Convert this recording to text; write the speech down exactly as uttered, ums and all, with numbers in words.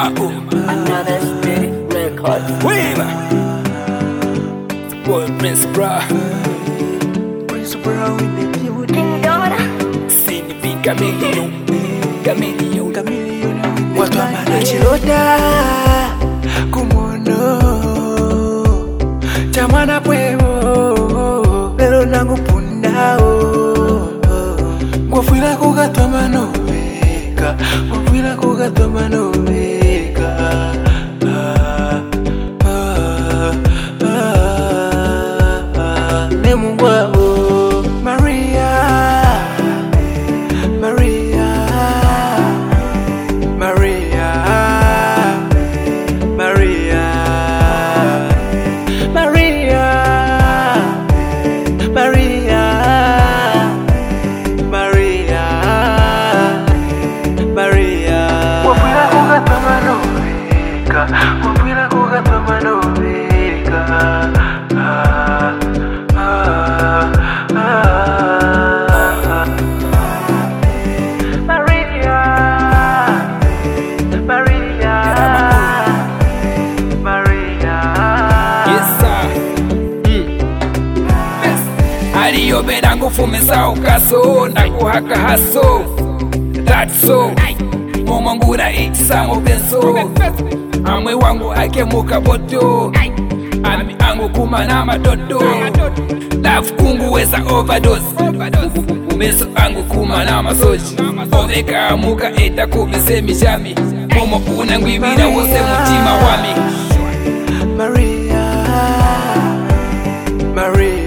Ramaku. Another spirit record. Weaver. Boy Prince Bra. Prince Bra in the building. Cindy B. Chameleon. Chameleon. Chameleon. Watu wanachilota kumono chamana pwewo lelo nangu pundao ngwafwila kugatwa manoveka ngwafwila kugatwa manoveka ah, ah, ah, ah, nemungwao Maria Maria Maria Maria Maria Maria Maria Maria wapwila kugatwa manoveka wapwila kugatwa manoveka ah, ah, ah. Maria Maria Maria Yes sir. Mm. Yes. Aliyo bena ngufumisa ukaso nakuhaka haso. That's so. Momangura ikisamo penso. Amwe wangu akemuka boto. Ami angu kumana matoto. Love kungu weza overdose. Umeso angu kumana masoji. Oveka muka eta kubese mishami. Momo unangwibira wose mutima wami. Maria Maria